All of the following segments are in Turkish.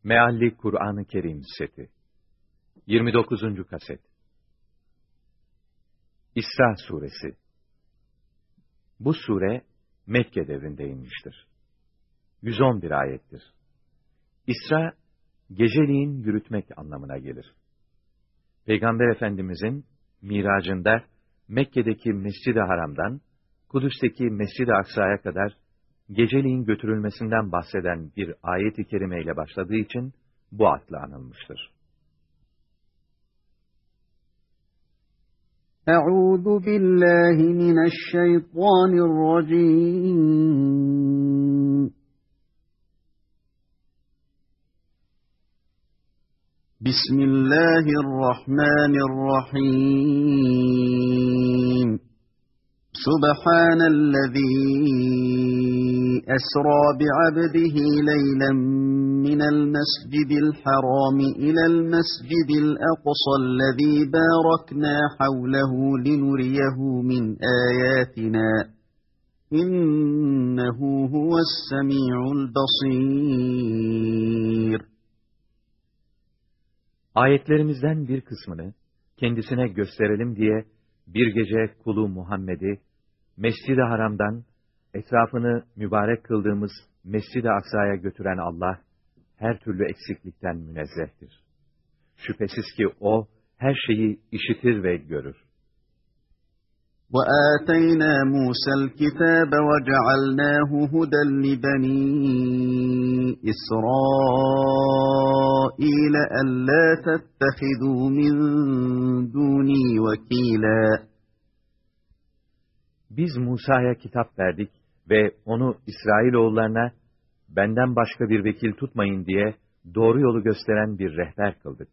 Mealli Kur'an-ı Kerim seti 29. kaset İsra suresi. Bu sure Mekke devrinde inmiştir. 111 ayettir. İsra, geceliğin yürütmek anlamına gelir. Peygamber Efendimizin miracında Mekke'deki Mescid-i Haram'dan Kudüs'teki Mescid-i Aksa'ya kadar geceliğin götürülmesinden bahseden bir ayet-i kerimeyle başladığı için bu adla anılmıştır. Euzu billahi mineşşeytanirracim. Bismillahirrahmanirrahim. Subhanellezî esrâ bi'abdihi leylen minel mescidil harâmi ilel mescidil aqsallezî bâraknâ havlehu linuriyehu min âyâtinâ. İnnehu huves-semî'ul basîr. Ayetlerimizden bir kısmını kendisine gösterelim diye bir gece kulu Muhammed'i Mescid-i Haram'dan etrafını mübarek kıldığımız Mescid-i Aksa'ya götüren Allah her türlü eksiklikten münezzehtir. Şüphesiz ki O her şeyi işitir ve görür. وَآتَيْنَا مُوسَى الْكِتَابَ وَجَعَلْنَاهُ هُدًى لِبَنِي إِسْرَائِيلَ أَلَّا تَتَّخِذُوا مِن دُونِي وَكِيلًا. Biz Musa'ya kitap verdik ve onu İsrailoğullarına benden başka bir vekil tutmayın diye doğru yolu gösteren bir rehber kıldık.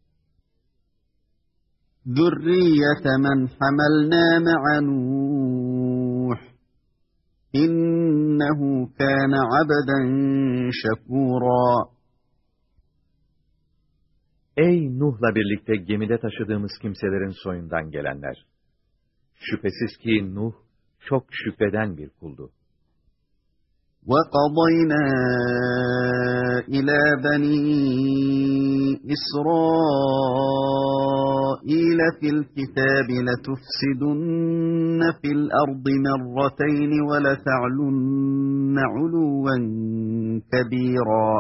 ذُرِّيَّةَ مَنْ حَمَلْنَا مَعَ نُوحٍ إِنَّهُ كَانَ عَبْدًا شَكُورًا. Ey Nuh'la birlikte gemide taşıdığımız kimselerin soyundan gelenler! Şüphesiz ki Nuh çok şükreden bir kuldu. وَقَضَيْنَا إِلَى بَنِي إِسْرَائِيلَ فِي الْكِتَابِ لَتُفْسِدُنَّ فِي الْأَرْضِ مَرَّتَيْنِ وَلَتَعْلُنَّ عُلُوًّا كَبِيرًا.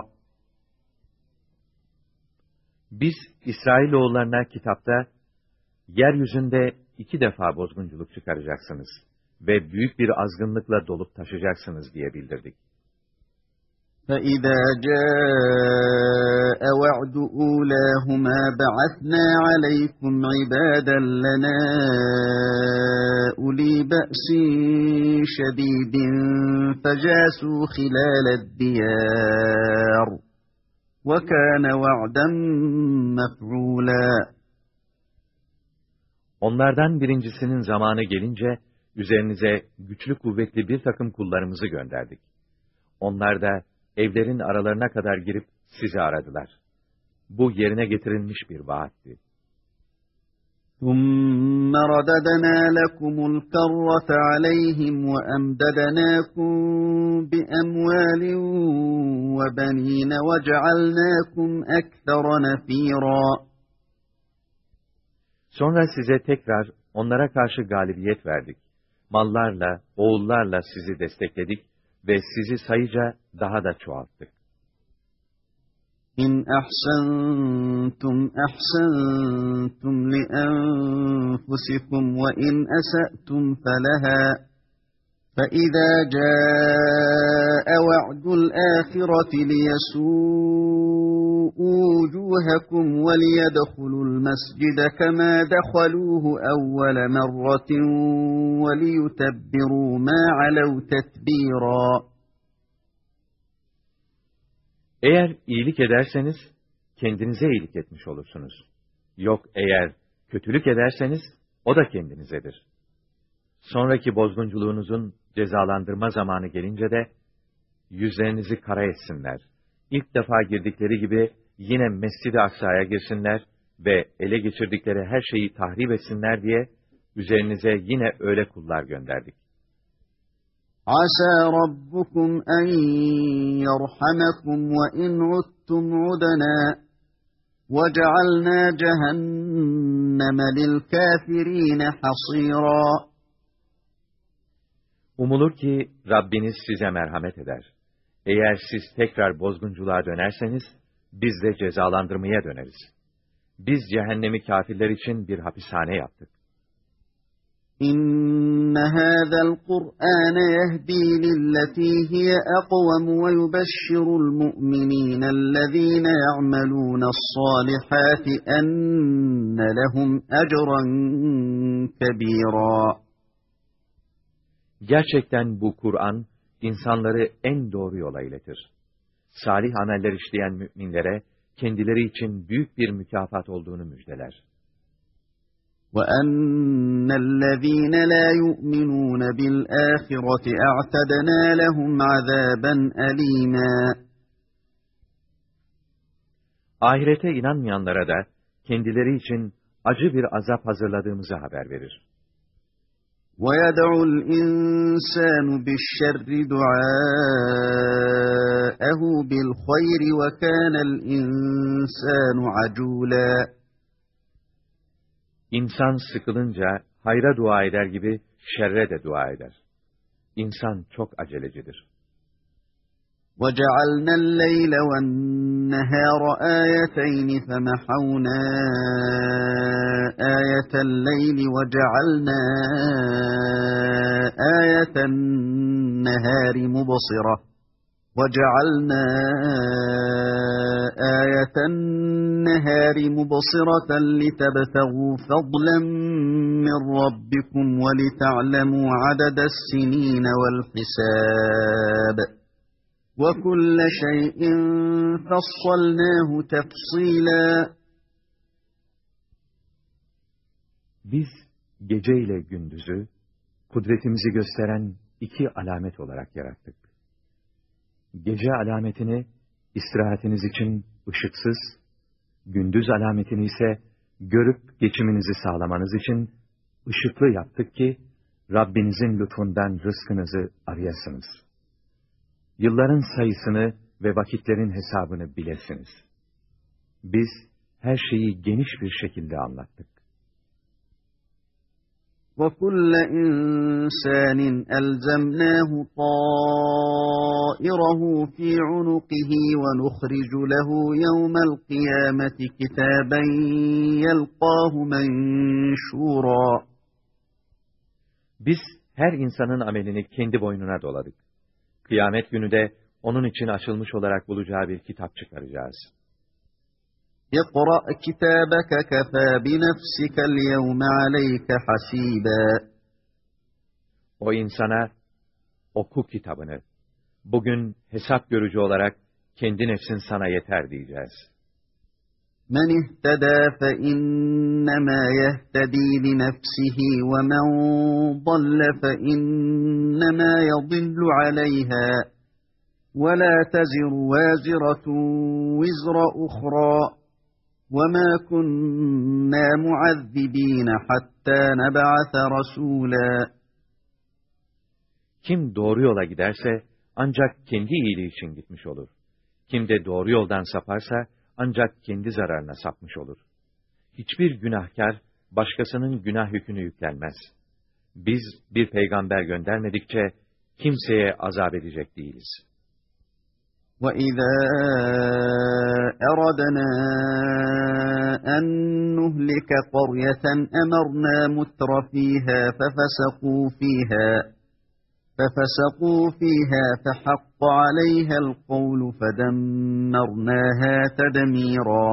Biz İsrailoğullarına kitapta yeryüzünde 2 defa bozgunculuk çıkaracaksınız ve büyük bir azgınlıkla dolup taşacaksınız diye bildirdik. فَإِذَا جَاءَ وَعْدُ أُولَاهُمَا بَعَثْنَا عَلَيْكُمْ عِبَادًا لَنَا أُولِي بَأْسٍ شَدِيدٍ فَجَاسُوا خِلَالَ الدِّيَارِ وَكَانَ وَعْدًا مَفْعُولًا. Onlardan birincisinin zamanı gelince, üzerinize güçlü kuvvetli bir takım kullarımızı gönderdik. Onlar da evlerin aralarına kadar girip sizi aradılar. Bu yerine getirilmiş bir vaatti. ثُمَّ رَدَدْنَا لَكُمُ الْكَرَّةَ عَلَيْهِمْ وَأَمْدَدْنَاكُمْ بِأَمْوَالٍ وَبَنِينَ وَجَعَلْنَاكُمْ أَكْثَرَ نَفِيرًا. Sonra size tekrar onlara karşı galibiyet verdik. Mallarla, oğullarla sizi destekledik ve sizi sayıca daha da çoğalttık. İn ahsantum ahsantum li enfusikum ve in esa'tum felaha. فَإِذَا جَاءَ وَعْدُ الْآخِرَةِ لِيَسُوءُوا وُجُوهَكُمْ وَلِيَدْخُلُوا الْمَسْجِدَ كَمَا دَخَلُوهُ أَوَّلَ مَرَّةٍ وَلِيُتَبِّرُوا مَا عَلَوْا تَتْبِيرًا. Eğer iyilik ederseniz, kendinize iyilik etmiş olursunuz. Yok eğer kötülük ederseniz, o da kendinizedir. Sonraki bozgunculuğunuzun cezalandırma zamanı gelince de, yüzlerinizi kara etsinler. İlk defa girdikleri gibi yine Mescid-i Aksa'ya girsinler ve ele geçirdikleri her şeyi tahrip etsinler diye, üzerinize yine öyle kullar gönderdik. عَسَى رَبُّكُمْ أَنْ يَرْحَمَكُمْ وَإِنْ عُدْتُمْ عُدْتُمْ عُدْنَا وَجَعَلْنَا جَهَنَّمَ لِلْكَافِرِينَ حَصِيرًا. Umulur ki Rabbiniz size merhamet eder. Eğer siz tekrar bozgunculuğa dönerseniz, biz de cezalandırmaya döneriz. Biz cehennemi kafirler için bir hapishane yaptık. İnne hâzel Kur'âne yehdî lilletî hiye ekvem ve yubeshşirul mu'minînellezîne ya'melûne's-sâlihâti enne lehum ecran kebîrâ. Gerçekten bu Kur'an, insanları en doğru yola iletir. Salih ameller işleyen müminlere, kendileri için büyük bir mükafat olduğunu müjdeler. وَأَنَّ الَّذ۪ينَ لَا يُؤْمِنُونَ بِالْآخِرَةِ اَعْتَدْنَا لَهُمْ عَذَابًا أَل۪يمًا. Ahirete inanmayanlara da, kendileri için acı bir azap hazırladığımızı haber verir. وَيَدْعُ الْاِنْسَانُ بِالشَّرِّ دُعَاءَهُ بِالْخَيْرِ وَكَانَ الْاِنْسَانُ عَجُولًا. İnsan sıkılınca hayra dua eder gibi şerre de dua eder. İnsan çok acelecidir. وَجَعَلْنَا اللَّيْلَ وَالنَّهَارَ آيَتَيْنِ فَمَحَوْنَا آيَةَ اللَّيْلِ وَجَعَلْنَا آيَةَ النَّهَارِ مُبْصِرَةً وَجَعَلْنَا آيَةَ النَّهَارِ مُبْصِرَةً لِتَبْتَغُوا فَضْلًا مِّن رَّبِّكُمْ وَلِتَعْلَمُوا عَدَدَ السِّنِينَ وَالْحِسَابَ وَكُلَّ شَيْءٍ فَصَّلْنَاهُ تَفْصِيلًا. Biz gece ile gündüzü, kudretimizi gösteren iki alamet olarak yarattık. Gece alametini, istirahatiniz için ışıksız, gündüz alametini ise görüp geçiminizi sağlamanız için ışıklı yaptık ki, Rabbinizin lütfundan rızkınızı arayasınız. Yılların sayısını ve vakitlerin hesabını bilesiniz. Biz her şeyi geniş bir şekilde anlattık. وَكُلَّ إِنْسَانٍ أَلْزَمْنَاهُ طَائِرَهُ فِي عُنُقِهِ وَنُخْرِجُ لَهُ يَوْمَ الْقِيَامَةِ كِتَابًا يَلْقَاهُ مَنْشُورًا. Biz her insanın amelini kendi boynuna doladık. Kıyamet günü de onun için açılmış olarak bulacağı bir kitap çıkaracağız. اقْرَأْ كِتَابَكَ كَفَى بِنَفْسِكَ الْيَوْمَ عَلَيْكَ حَسِيبًا. O insana, oku kitabını. Bugün hesap görücü olarak kendi nefsin sana yeter diyeceğiz. مَنِ اهْتَدَى فَإِنَّمَا يَهْتَدِي لِنَفْسِهِ وَمَنْ ضَلَّ فَإِنَّمَا يَضِلُّ عَلَيْهَا وَلَا تَزِرُ وَازِرَةٌ وِزْرَ أُخْرَى وَمَا كُنَّا مُعَذِّبِينَ حَتَّى نَبْعَثَ رَسُولًا. Kim doğru yola giderse ancak kendi iyiliği için gitmiş olur. Kim de doğru yoldan saparsa ancak kendi zararına sapmış olur. Hiçbir günahkar başkasının günah yükünü yüklenmez. Biz bir peygamber göndermedikçe kimseye azap edecek değiliz. وَإِذَا أَرَدْنَا أَن نُّهْلِكَ قَرْيَةً أَمَرْنَا مُتْرَ فِيهَا فَفَسَقُوا فِيهَا فَحَقَّ عَلَيْهَا الْقَوْلُ فَدَمَّرْنَاهَا تَدْمِيرًا.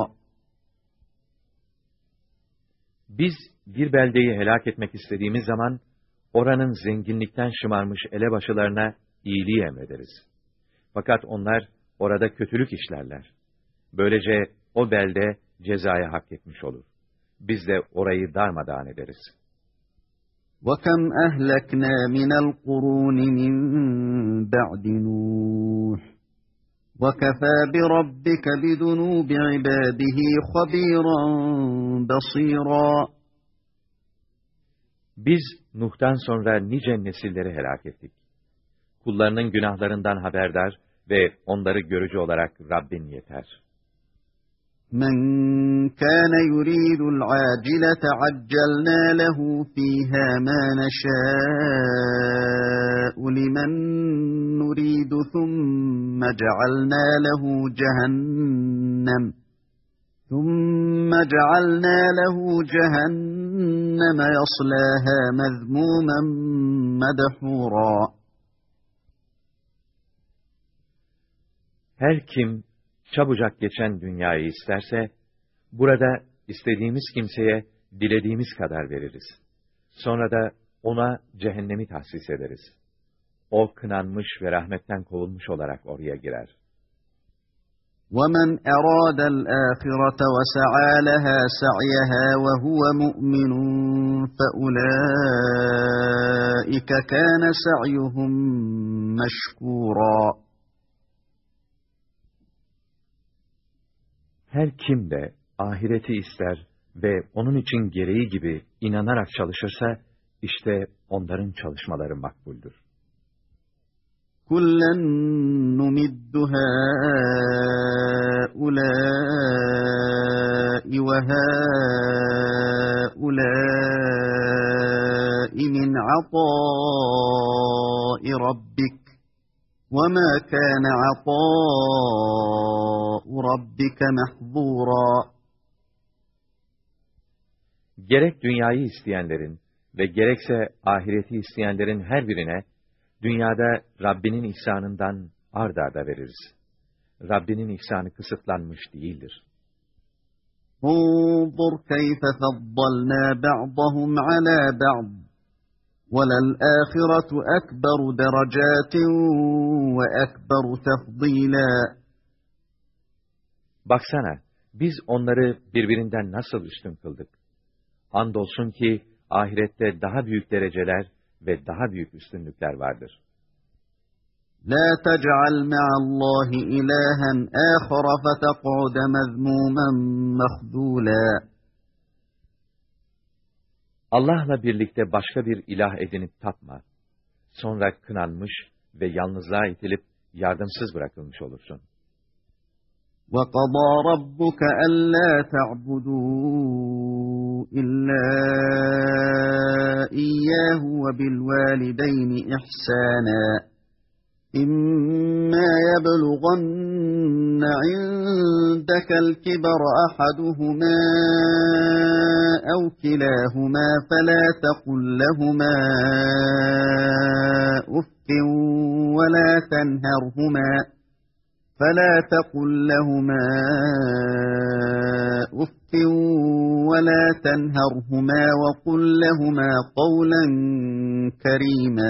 Biz bir beldeyi helak etmek istediğimiz zaman, oranın zenginlikten şımarmış elebaşılarına iyiliği emrederiz. Fakat onlar orada kötülük işlerler. Böylece o belde cezaya hak etmiş olur. Biz de orayı darmadağın ederiz. وَكَمْ أَهْلَكْنَا مِنَ الْقُرُونِ مِنْ بَعْدِ نُوحٍ وَكَفَى بِرَبِّكَ بِذُنُوبِ عِبَادِهِ خَبِيرًا بَصِيرًا. Biz Nuh'tan sonra nice nesilleri helak ettik. Kullarının günahlarından haberdar ve onları görücü olarak Rabbin yeter. مَنْ كَانَ يُرِيدُ الْعَاجِلَةَ عَجَّلْنَا لَهُ فِيهَا مَا نَشَاءُ لِمَنْ نُرِيدُ ثُمَّ جَعَلْنَا لَهُ جَهَنَّمَ يَصْلَاهَا مَذْمُومًا مَدْحُورًا. Her kim çabucak geçen dünyayı isterse, burada istediğimiz kimseye dilediğimiz kadar veririz. Sonra da ona cehennemi tahsis ederiz. O kınanmış ve rahmetten kovulmuş olarak oraya girer. وَمَنْ أَرَادَ الْآخِرَةَ وَسَعَى لَهَا سَعْيَهَا وَهُوَ مُؤْمِنٌ فَأُولَٰئِكَ كَانَ سَعْيُهُمْ مَشْكُورًا. Her kim de ahireti ister ve onun için gereği gibi inanarak çalışırsa, işte onların çalışmaları makbuldür. كُلًّا نُّمِدُّ هَٰؤُلَاءِ وَهَٰؤُلَاءِ مِنْ عَطَاءِ رَبِّكَ وَمَا كَانَ عَطَاءُ رَبِّكَ مَحْظُورًا. Gerek dünyayı isteyenlerin ve gerekse ahireti isteyenlerin her birine, dünyada Rabbinin ihsanından ard arda veririz. Rabbinin ihsanı kısıtlanmış değildir. انظُرْ كَيْفَ فَضَّلْنَا بَعْضَهُمْ عَلَى بَعْضٍ وَلَلْآخِرَةُ أَكْبَرُ دَرَجَاتٍ وَأَكْبَرُ تَفْضِيلًا. Baksana, biz onları birbirinden nasıl üstün kıldık. Andolsun ki ahirette daha büyük dereceler ve daha büyük üstünlükler vardır. لَا تَجْعَلْ مَعَ اللّٰهِ إِلَٰهًا آخَرَ فَتَقْعُدَ مَذْمُومًا مَخْذُولًا. Allah'la birlikte başka bir ilah edinip tapma. Sonra kınanmış ve yalnızlığa itilip yardımsız bırakılmış olursun. وَقَضَى رَبُّكَ أَلَّا تَعْبُدُوا إِلَّا إِيَّاهُ وَبِالْوَالِدَيْنِ إِحْسَانًا إِمَّا يَبْلُغَنَّ عِندَكَ الْكِبَرَ أَحَدُهُمَا أَوْ كِلَاهُمَا فَلَا تَقُل لَّهُمَا أُفٍّ وَلَا تَنْهَرْهُمَا وَقُل لَّهُمَا قَوْلًا كَرِيمًا.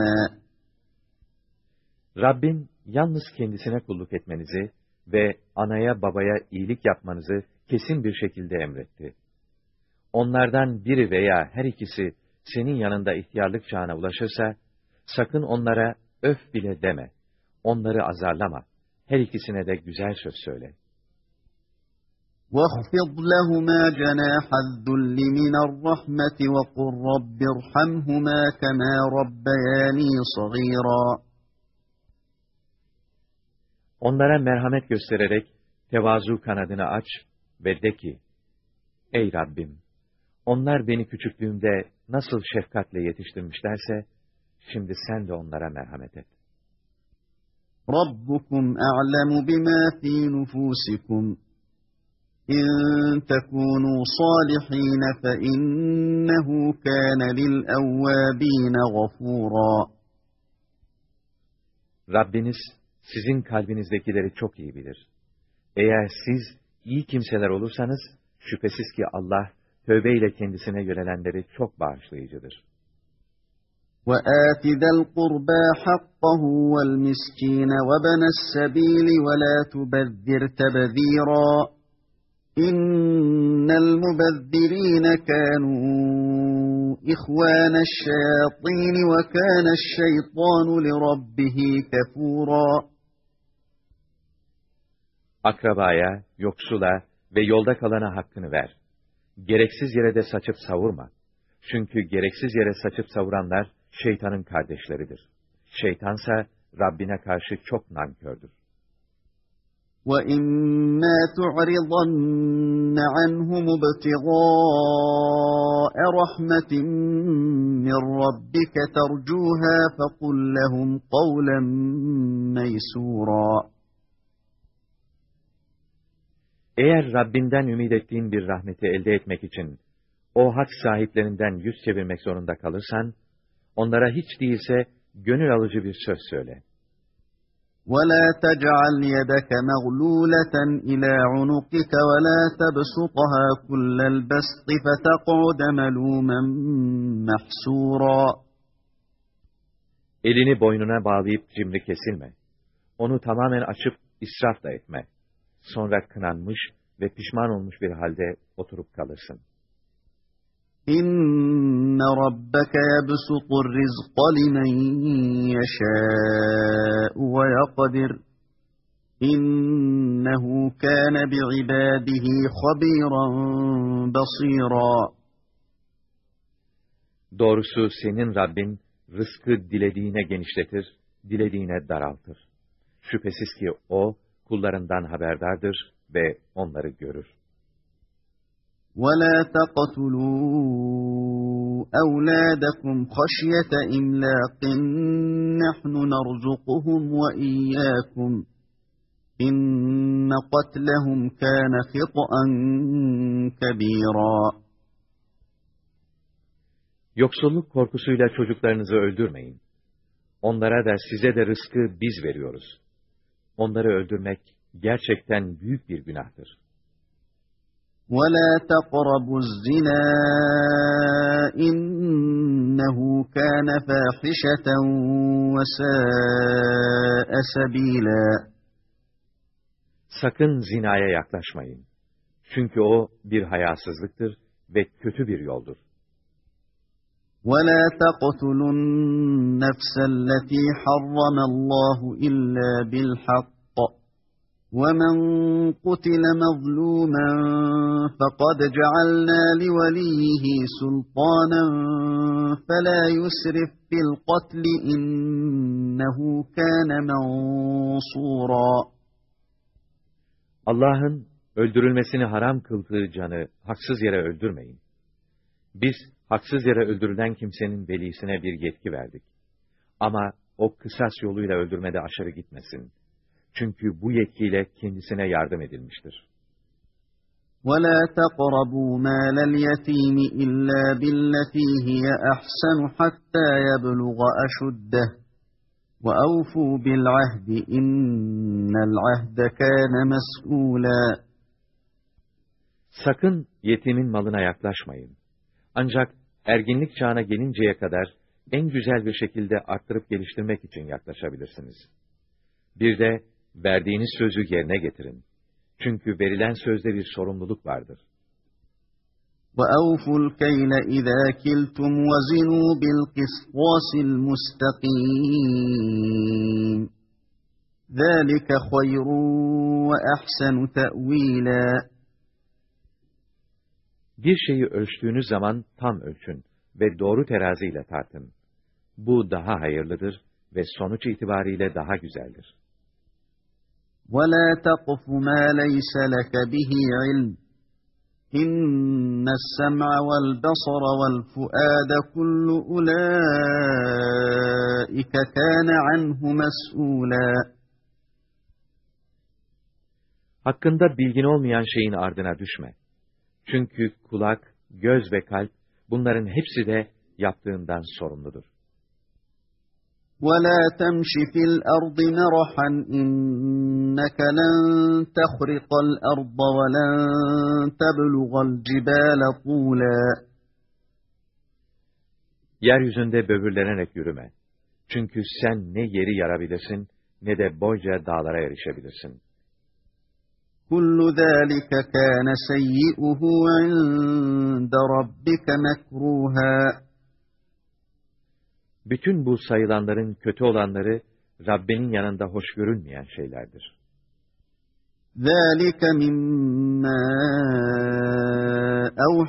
Rabbin yalnız kendisine kulluk etmenizi ve anaya babaya iyilik yapmanızı kesin bir şekilde emretti. Onlardan biri veya her ikisi senin yanında ihtiyarlık çağına ulaşırsa, sakın onlara öf bile deme, onları azarlama, her ikisine de güzel söz söyle. وَاخْفِضْ لَهُمَا جَنَاحَ الذُّلِّ مِنَ الرَّحْمَةِ وَقُلْ رَبِّ ارْحَمْهُمَا كَمَا رَبَّيَانِي صَغِيرًا. Onlara merhamet göstererek tevazu kanadını aç ve de ki, ey Rabbim, onlar beni küçüklüğümde nasıl şefkatle yetiştirmişlerse, şimdi sen de onlara merhamet et. رَبُّكُمْ أَعْلَمُ بِمَا فِي نُفُوسِكُمْ إِن تَكُونُوا صَالِحِينَ فَإِنَّهُ كَانَ لِلْأَوَّابِينَ غَفُورًا. Rabbiniz sizin kalbinizdekileri çok iyi bilir. Eğer siz iyi kimseler olursanız, şüphesiz ki Allah, tövbeyle kendisine yönelenleri çok bağışlayıcıdır. وَآتِ ذَا الْقُرْبَى حَقَّهُ وَالْمِسْكِينَ وَابْنَ السَّبِيلِ وَلَا تُبَذِّرْ تَبْذِيرًا إِنَّ الْمُبَذِّرِينَ كَانُوا إِخْوَانَ الشَّيَاطِينِ وَكَانَ الشَّيْطَانُ لِرَبِّهِ كَفُورًا. Akrabaya, yoksula ve yolda kalana hakkını ver. Gereksiz yere de saçıp savurma. Çünkü gereksiz yere saçıp savuranlar şeytanın kardeşleridir. Şeytansa Rabbine karşı çok nankördür. وَإِمَّا تُعْرِضَنَّ عَنْهُمُ ابْتِغَاءَ رَحْمَةٍ مِّن رَّبِّكَ تَرْجُوهَا فَقُل لَّهُمْ قَوْلًا مَّيْسُورًا. Eğer Rabbinden ümid ettiğin bir rahmeti elde etmek için o hak sahiplerinden yüz çevirmek zorunda kalırsan, onlara hiç değilse gönül alıcı bir söz söyle. وَلَا تَجْعَلْ يَدَكَ مَغْلُولَةً إِلَى عُنُقِكَ وَلَا تَبْسُطْهَا كُلَّ الْبَسْطِ فَتَقْعُدَ مَلُومًا مَحْسُورًا. Elini boynuna bağlayıp cimri kesilme. Onu tamamen açıp israf da etme. Sonra kınanmış ve pişman olmuş bir halde oturup kalırsın. İnne rabbeke yebsutur rizqa limen yeşâ'u ve yakdir. İnnehu kâne bi'ibâdihi habîran basîrâ. Doğrusu senin Rabbin rızkı dilediğine genişletir, dilediğine daraltır. Şüphesiz ki o kullarından haberdardır ve onları görür. وَلَا تَقْتُلُوا أَوْلَادَكُمْ خَشْيَةَ إِمْلَاقٍ نَحْنُ نَرْزُقُهُمْ وَإِيَّاكُمْ إِنَّ قَتْلَهُمْ كَانَ خِطْئًا كَبِيرًا. Yoksulluk korkusuyla çocuklarınızı öldürmeyin. Onlara da size de rızkı biz veriyoruz. Onları öldürmek gerçekten büyük bir günahtır. وَلَا تَقْرَبُوا الزِّنَا إِنَّهُ كَانَ فَاحِشَةً وَسَاءَ سَبِيلًا. Sakın zinaya yaklaşmayın. Çünkü o bir hayasızlıktır ve kötü bir yoldur. وَلَا تَقْتُلُوا النَّفْسَ الَّتِي حَرَّمَ اللّٰهُ إِلَّا بِالْحَقِّ وَمَنْ قُتِلَ مَظْلُومًا فَقَدْ جَعَلْنَا لِوَلِيِّهِ سُلْطَانًا فَلَا يُسْرِفْ فِي الْقَتْلِ إِنَّهُ كَانَ مَنْصُورًا. Allah'ın öldürülmesini haram kıldığı canı haksız yere öldürmeyin. Biz haksız yere öldürülen kimsenin velisine bir yetki verdik. Ama o kısas yoluyla öldürmede aşırı gitmesin. Çünkü bu yetkiyle kendisine yardım edilmiştir. وَلَا تَقْرَبُوا مَالَ الْيَتِيمِ إِلَّا بِالَّتِي هِيَ أَحْسَنُ حَتَّى يَبْلُغَ أَشُدَّهُ وَأَوْفُوا بِالْعَهْدِ إِنَّ الْعَهْدَ كَانَ مَسْئُولًا. Sakın yetimin malına yaklaşmayın. Ancak erginlik çağına gelinceye kadar en güzel bir şekilde arttırıp geliştirmek için yaklaşabilirsiniz. Bir de verdiğiniz sözü yerine getirin. Çünkü verilen sözde bir sorumluluk vardır. وَأَوْفُوا الْكَيْلَ إِذَا كِلْتُمْ وَزِنُوا بِالْقِسْطَاسِ الْمُسْتَقِيمِ ذَٰلِكَ خَيْرٌ وَأَحْسَنُ تَأْوِيلًا. Bir şeyi ölçtüğünüz zaman tam ölçün ve doğru teraziyle tartın. Bu daha hayırlıdır ve sonuç itibariyle daha güzeldir. وَلَا تَقْفُ مَا لَيْسَ لَكَ بِهِ عِلْمٌ إِنَّ السَّمْعَ وَالْبَصَرَ وَالْفُؤَادَ كُلُّ أُولَٰئِكَ كَانَ عَنْهُ مَسْئُولًا. Hakkında bilgin olmayan şeyin ardına düşme. Çünkü kulak, göz ve kalp bunların hepsi de yaptığından sorumludur. وَلَا تَمْشِ فِي الْأَرْضِ مَرَحًا إِنَّكَ لَنْ تَخْرِقَ الْأَرْضَ وَلَنْ تَبْلُغَ الْجِبَالَ طُولًا. Yeryüzünde böbürlenerek yürüme. Çünkü sen ne yeri yarabilirsin, ne de boyca dağlara erişebilirsin. كُلُّ ذَٰلِكَ كَانَ سَيِّئُهُ عِندَ رَبِّكَ مَكْرُوهًا. Bütün bu sayılanların kötü olanları, Rabbinin yanında hoş görülmeyen şeylerdir. ذَٰلِكَ مِمَّا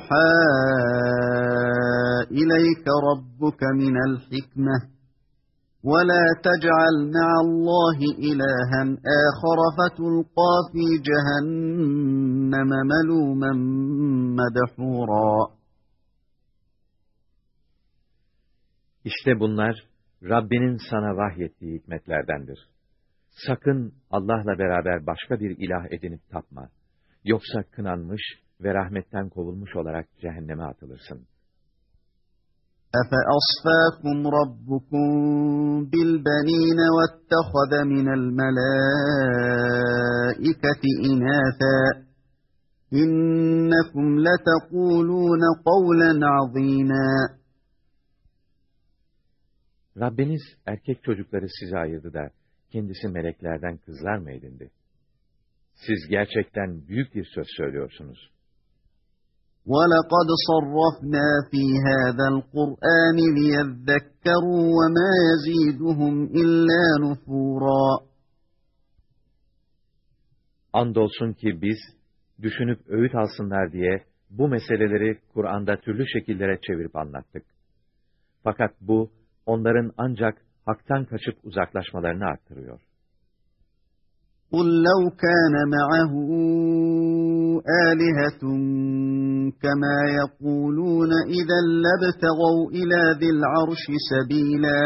أَوْحَىٰ إِلَيْكَ رَبُّكَ مِنَ الْحِكْمَةِ. وَلَا تَجْعَلْ مَعَ اللّٰهِ إِلَٰهًا آخَرَ فَتُلْقَىٰ فِي جَهَنَّمَ مَلُومًا مَدْحُورًا. İşte bunlar Rabbinin sana vahyettiği hikmetlerdendir. Sakın Allah'la beraber başka bir ilah edinip tapma. Yoksa kınanmış ve rahmetten kovulmuş olarak cehenneme atılırsın. أَفَأَصْفَاكُمْ رَبُّكُمْ بِالْبَنِينَ وَاتَّخَذَ مِنَ الْمَلَائِكَةِ إِنَاثًا إِنَّكُمْ لَتَقُولُونَ قَوْلًا عَظِيمًا. Rabbiniz erkek çocukları size ayırdı da kendisi meleklerden kızlar mı edindi? Siz gerçekten büyük bir söz söylüyorsunuz. وَلَقَدْ صَرَّفْنَا فِي هَذَا الْقُرْآنِ لِيَذَّكَّرُوا وَمَا يَزِيدُهُمْ إِلَّا نُفُورًا. Andolsun ki biz, düşünüp öğüt alsınlar diye bu meseleleri Kur'an'da türlü şekillere çevirip anlattık. Fakat bu, onların ancak haktan kaçıp uzaklaşmalarını arttırıyor. قُلْ لَوْ كَانَ مَعَهُ آلِهَةٌ كَمَا يَقُولُونَ إِذًا لَابْتَغَوْا إِلَى ذِي الْعَرْشِ سَب۪يلًا.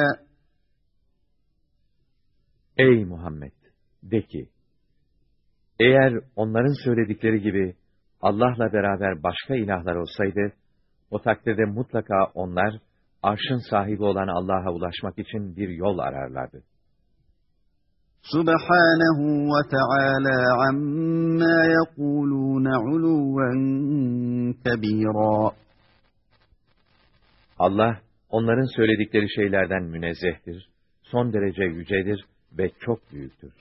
Ey Muhammed! De ki, eğer onların söyledikleri gibi Allah'la beraber başka ilahlar olsaydı, o takdirde mutlaka onlar, arşın sahibi olan Allah'a ulaşmak için bir yol ararlardı. Subhanahu ve Teala amma yekulun uluven kebira. Allah, onların söyledikleri şeylerden münezzehtir, son derece yücedir ve çok büyüktür.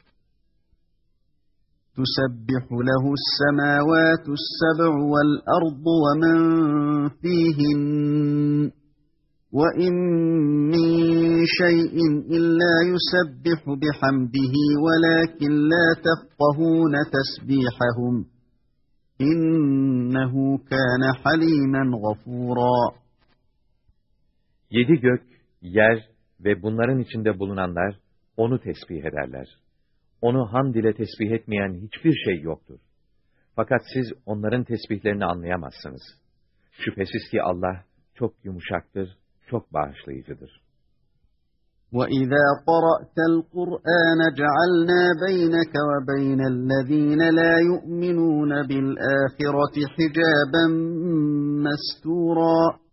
Tusebbihu lehu's-semâvâtu's seb'u vel-ardu ve men fîhin. وَإِن مِّن شَيْءٍ إِلَّا يُسَبِّحُ بِحَمْدِهِ وَلَكِنْ لَا تَفْقَهُونَ تَسْبِيحَهُمْ إِنَّهُ كَانَ حَلِيمًا غَفُورًا. 7 gök, yer ve bunların içinde bulunanlar onu tesbih ederler. Onu hamd ile tesbih etmeyen hiçbir şey yoktur. Fakat siz onların tesbihlerini anlayamazsınız. Şüphesiz ki Allah çok yumuşaktır, çok bağışlayıcıdır. وَإِذَا قَرَأْتَ الْقُرْآنَ جَعَلْنَا بَيْنَكَ وَبَيْنَ الَّذ۪ينَ لَا يُؤْمِنُونَ بِالْآخِرَةِ حِجَابًا مَسْتُورًا.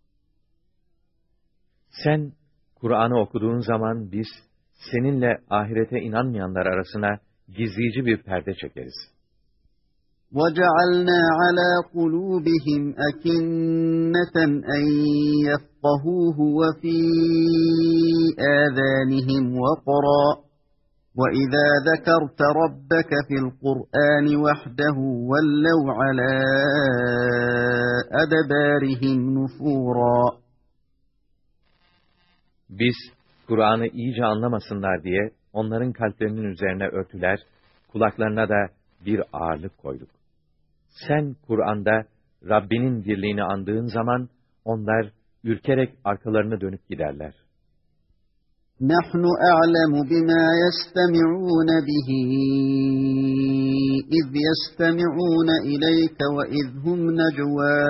Sen Kur'an'ı okuduğun zaman biz seninle ahirete inanmayanlar arasına gizleyici bir perde çekeriz. وَجَعَلْنَا عَلَى قُلُوبِهِمْ أَكِنَّةً أَنْ يَفْقَهُوهُ وَفِي آذَانِهِمْ وَقْرًا وَإِذَا ذَكَرْتَ رَبَّكَ فِي الْقُرْآنِ وَحْدَهُ وَلَّوْا عَلَى أَدْبَارِهِمْ نُفُورًا. Biz Kur'an'ı iyice anlamasınlar diye onların kalplerinin üzerine örtüler, kulaklarına da bir ağırlık koyduk. Sen Kur'an'da Rabbinin birliğini andığın zaman onlar ürkerek arkalarını dönüp giderler. نَحْنُ أَعْلَمُ بِمَا يَسْتَمِعُونَ بِهِ إِذْ يَسْتَمِعُونَ إِلَيْكَ وَإِذْ هُمْ نَجْوَى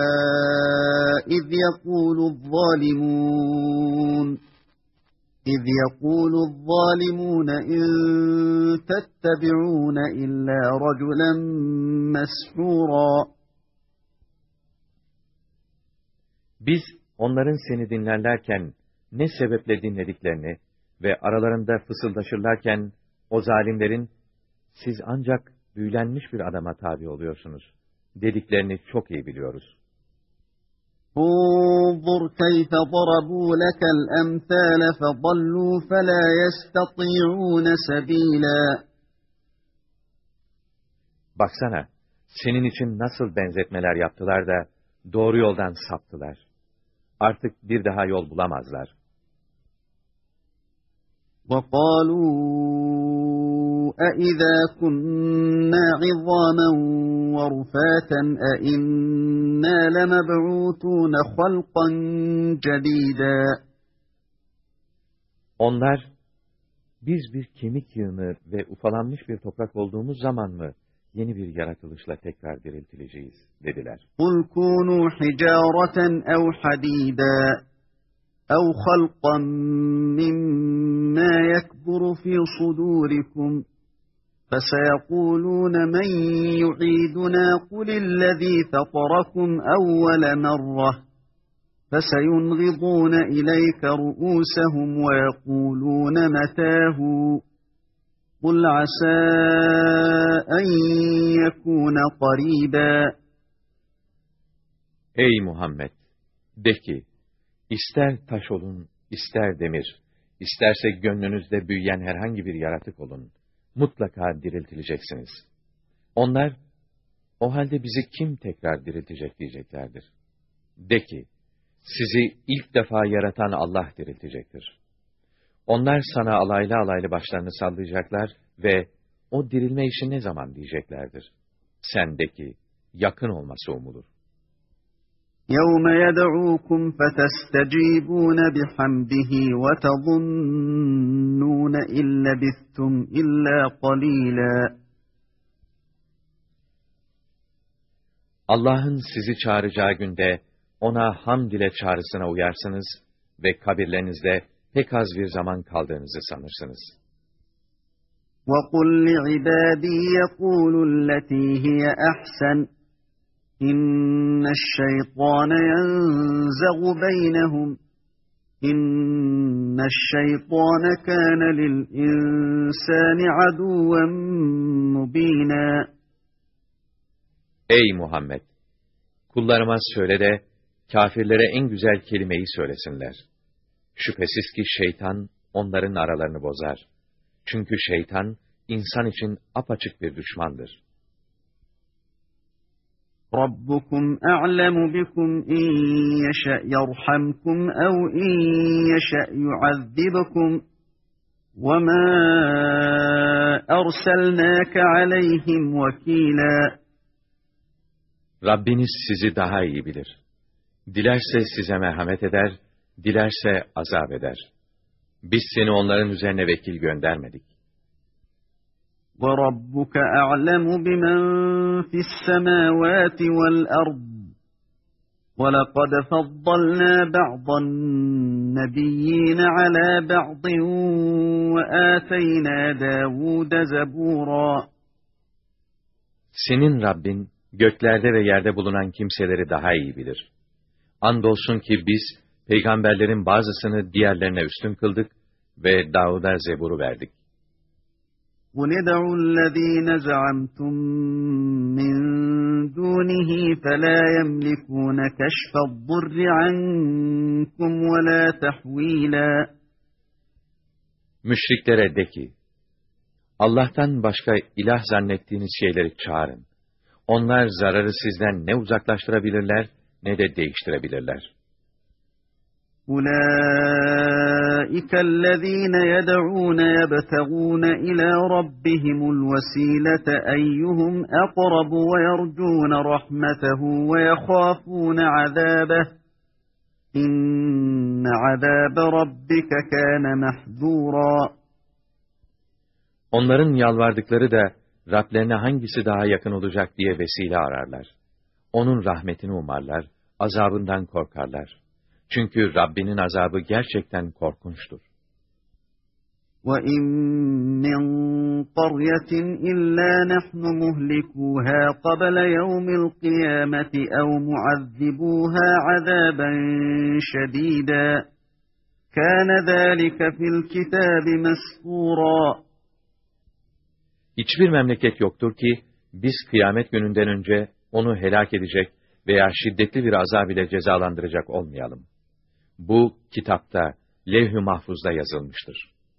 إِذْ يَقُولُ الظَّالِمُونَ إِن تَتَّبِعُونَ إِلَّا رَجُلًا مَسْحُورًا. Biz onların seni dinlerlerken ne sebeple dinlediklerini ve aralarında fısıldaşırlarken o zalimlerin siz ancak büyülenmiş bir adama tabi oluyorsunuz dediklerini çok iyi biliyoruz. انظُرْ كَيْفَ ضَرَبُوا لَكَ الْأَمْثَالَ فَضَلُّوا فَلَا يَسْتَطِيعُونَ سَب۪يلًا. Baksana, senin için nasıl benzetmeler yaptılar da doğru yoldan saptılar. Artık bir daha yol bulamazlar. وَقَالُوا أَإِذَا كُنَّا عِظَامًا وَرُفَاتًا أَإِنَّا لَمَبْعُوثُونَ خَلْقًا جَدِيدًا. Onlar, biz bir kemik yığını ve ufalanmış bir toprak olduğumuz zaman mı yeni bir yaratılışla tekrar diriltileceğiz dediler. قُلْ كُونُوا حِجَارَةً أَوْ حَدِيدًا أَوْ خَلْقًا مِّمَّا يَكْبُرُ فِي صُدُورِكُمْ فَسَيَقُولُونَ مَنْ يُعِيدُنَا قُلِ الَّذِي فَطَرَكُمْ أَوَّلَ مَرَّةٍ فَسَيُنْغِضُونَ إِلَيْكَ رُؤُوسَهُمْ وَيَقُولُونَ مَتَىٰ هُوَ قُلْ عَسَىٰ أَنْ يَكُونَ قَرِيبًا. Ey Muhammed! De ki, ister taş olun, ister demir, isterse gönlünüzde büyüyen herhangi bir yaratık olun, mutlaka diriltileceksiniz. Onlar, o halde bizi kim tekrar diriltecek diyeceklerdir. De ki, sizi ilk defa yaratan Allah diriltecektir. Onlar sana alaylı alaylı başlarını sallayacaklar ve o dirilme işi ne zaman diyeceklerdir. Sen de ki, yakın olması umulur. يَوْمَ يَدْعُوكُمْ فَتَسْتَجِيبُونَ بِحَمْدِهِ وَتَظُنُّونَ إِن لَّبِثْتُمْ إِلَّا قَلِيلًا. Allah'ın sizi çağıracağı günde ona hamd ile çağrısına uyarsınız ve kabirlerinizde pek az bir zaman kaldığınızı sanırsınız. وَقُلْ لِعِبَادِي يَقُولُوا الَّتِي هِيَ أَحْسَنُ إِنَّ الشَّيْطَانَ يَنزَغُ بَيْنَهُمْ إِنَّ الشَّيْطَانَ كَانَ لِلْإِنسَانِ عَدُوًّا مُّبِينًا. Ey Muhammed! Kullarıma söyle de, kâfirlere en güzel kelimeyi söylesinler. Şüphesiz ki şeytan, onların aralarını bozar. Çünkü şeytan, insan için apaçık bir düşmandır. رَبُّكُمْ أَعْلَمُ بِكُمْ إِنْ يَشَأْ يَرْحَمْكُمْ أَوْ إِنْ يَشَأْ يُعَذِّبْكُمْ وَمَا أَرْسَلْنَاكَ عَلَيْهِمْ وَكِيلًا. Rabbiniz sizi daha iyi bilir. Dilerse size merhamet eder, dilerse azap eder. Biz seni onların üzerine vekil göndermedik. وَرَبُّكَ أَعْلَمُ بِمَنْ فِي السَّمَاوَاتِ وَالْأَرْضِ وَلَقَدْ فَضَّلْنَا بَعْضَ النَّبِيِّينَ عَلَى بَعْضٍ وَآتَيْنَا دَاوُودَ زَبُورًا. Senin Rabbin, göklerde ve yerde bulunan kimseleri daha iyi bilir. Andolsun ki biz, peygamberlerin bazısını diğerlerine üstün kıldık ve Davud'a Zebur'u verdik. قُلِ ادْعُوا الَّذ۪ينَ زَعَمْتُمْ مِنْ دُونِهِ فَلَا يَمْلِكُونَ كَشْفَ الضُّرِّ عَنْكُمْ وَلَا تَحْوِيلًا. Müşriklere de ki, Allah'tan başka ilah zannettiğiniz şeyleri çağırın. Onlar zararı sizden ne uzaklaştırabilirler, ne de değiştirebilirler. أُولَٰئِكَ الَّذ۪ينَ يَدْعُونَ يَبْتَغُونَ إِلَى رَبِّهِمُ الْوَسِيلَةَ أَيُّهُمْ أَقْرَبُ وَيَرْجُونَ رَحْمَتَهُ وَيَخَافُونَ عَذَابَهُ إِنَّ عَذَابَ رَبِّكَ كَانَ مَحْذُورًا. Onların yalvardıkları da, Rablerine hangisi daha yakın olacak diye vesile ararlar. Onun rahmetini umarlar, azabından korkarlar. Çünkü Rabbinin azabı gerçekten korkunçtur. وَإِنْ مِنْ قَرْيَةٍ إِلَّا نَحْنُ مُهْلِكُوهَا قَبْلَ يَوْمِ الْقِيَامَةِ أَوْ مُعَذِّبُوهَا عَذَابًا شَدِيدًا كَانَ ذَٰلِكَ فِي الْكِتَابِ مَسْطُورًا. Hiçbir memleket yoktur ki, biz kıyamet gününden önce onu helak edecek veya şiddetli bir azab ile cezalandıracak olmayalım. Bu, kitapta, levh-i mahfuzda yazılmıştır.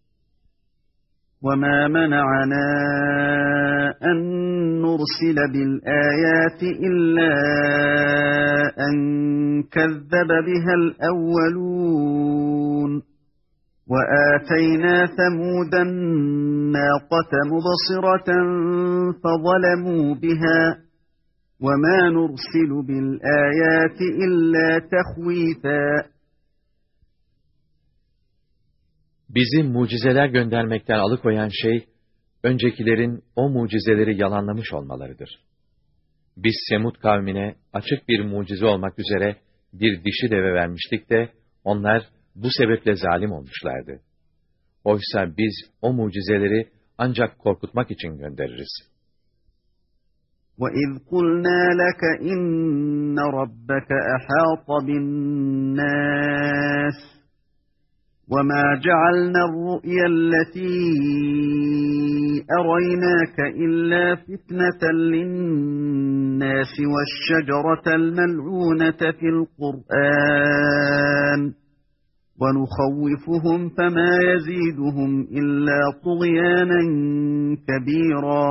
وَمَا مَنَعَنَا أَن نُّرْسِلَ بِالْآيَاتِ إِلَّا أَن كَذَّبَ بِهَا الْأَوَّلُونَ وَآتَيْنَا ثَمُودَ النَّاقَةَ مُبْصِرَةً فَظَلَمُوا بِهَا وَمَا نُرْسِلُ بِالْآيَاتِ إِلَّا تَخْوِيفًا. Bizi mucizeler göndermekten alıkoyan şey, öncekilerin o mucizeleri yalanlamış olmalarıdır. Biz Semud kavmine açık bir mucize olmak üzere bir dişi deve vermiştik de, onlar bu sebeple zalim olmuşlardı. Oysa biz o mucizeleri ancak korkutmak için göndeririz. وَإِذْ قُلْنَا لَكَ إِنَّ رَبَّكَ أَحَاطَ بِالنَّاسِ وَمَا جَعَلْنَا الرُّؤْيَا الَّتِي أَرَيْنَاكَ إِلَّا فِتْنَةً لِلنَّاسِ وَالشَّجَرَةَ الْمَلْعُونَةَ فِي الْقُرْآنِ وَنُخَوِّفُهُمْ فَمَا يَزِيدُهُمْ إِلَّا طُغْيَانًا كَبِيرًا.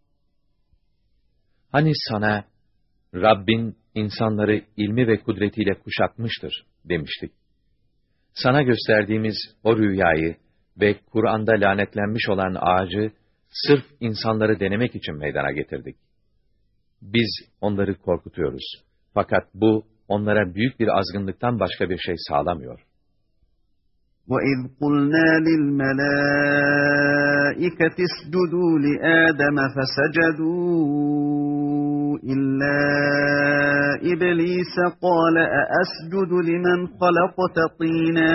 Hani sana, Rabbin insanları ilmi ve kudretiyle kuşatmıştır demiştik. Sana gösterdiğimiz o rüyayı ve Kur'an'da lanetlenmiş olan ağacı, sırf insanları denemek için meydana getirdik. Biz onları korkutuyoruz. Fakat bu, onlara büyük bir azgınlıktan başka bir şey sağlamıyor. وَإِذْ قُلْنَا لِلْمَلَائِكَةِ اسْجُدُوا لِآدَمَ فَسَجَدُوا إِلَّا إِبْلِيسَ قَالَ أَأَسْجُدُ لِمَنْ خَلَقْتَ طِينًا.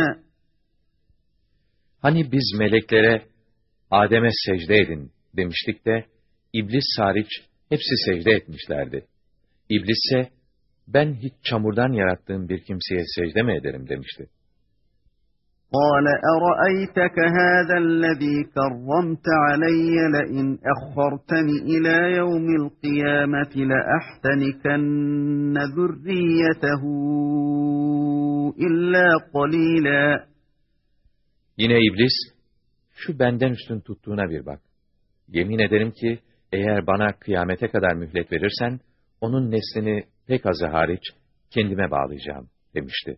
Hani biz meleklere, Adem'e secde edin demiştik de, İblis hariç hepsi secde etmişlerdi. İblis ise, ben hiç çamurdan yarattığım bir kimseye secde mi ederim demişti. قَالَ أَرَأَيْتَكَ هَذَا الَّذ۪ي كَرَّمْتَ عَلَيَّ لَئِنْ أَخَّرْتَنِ إِلَى يَوْمِ الْقِيَامَةِ لَأَحْتَنِكَنَّ ذُرِّيَّتَهُ إِلَّا قَلِيلًا. Yine İblis, şu benden üstün tuttuğuna bir bak. Yemin ederim ki, eğer bana kıyamete kadar mühlet verirsen, onun neslini pek azı hariç kendime bağlayacağım demişti.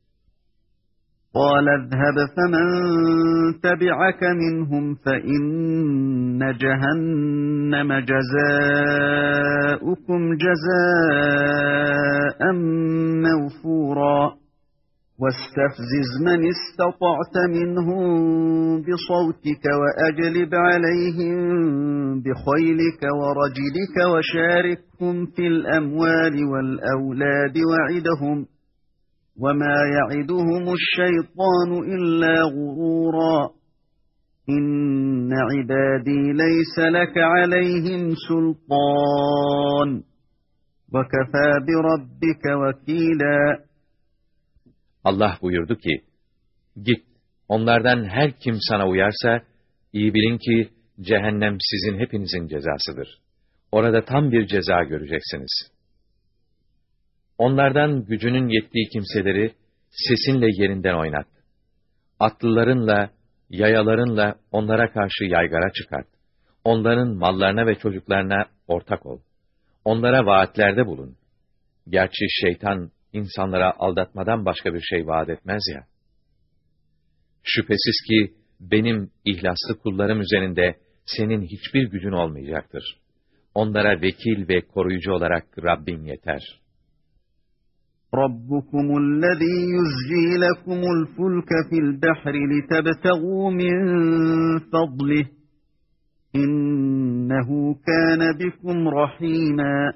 قَالَ اذْهَبْ فَمَنْ تَبِعَكَ مِنْهُمْ فَإِنَّ جَهَنَّمَ جَزَاؤُكُمْ جَزَاءً مَوْفُورًا. وَاسْتَفْزِزْ مَنِ اسْتَطَعْتَ مِنْهُمْ بِصَوْتِكَ وَأَجْلِبْ عَلَيْهِمْ بِخَيْلِكَ وَرَجِلِكَ وَشَارِكْهُمْ فِي الْأَمْوَالِ وَالْأَوْلَادِ وَعِدْهُمْ وَمَا يَعِدُهُمُ الشَّيْطَانُ إِلَّا غُرُورًا. إِنَّ عِبَادِي لَيْسَ لَكَ عَلَيْهِمْ سُلْطَانٌ وَكَفَى بِرَبِّكَ وَكِيلًا. Allah buyurdu ki, git, onlardan her kim sana uyarsa, iyi bilin ki, cehennem sizin hepinizin cezasıdır. Orada tam bir ceza göreceksiniz. Onlardan gücünün yettiği kimseleri, sesinle yerinden oynat. Atlılarınla, yayalarınla onlara karşı yaygara çıkart. Onların mallarına ve çocuklarına ortak ol. Onlara vaatlerde bulun. Gerçi şeytan, insanlara aldatmadan başka bir şey vaat etmez ya. Şüphesiz ki, benim ihlaslı kullarım üzerinde senin hiçbir gücün olmayacaktır. Onlara vekil ve koruyucu olarak Rabbin yeter. رَبُّكُمُ الَّذ۪ي يُزْجِي لَكُمُ الْفُلْكَ فِي الْبَحْرِ لِتَبْتَغُوا مِنْ فَضْلِهِ إِنَّهُ كَانَ بِكُمْ رَحِيمًا.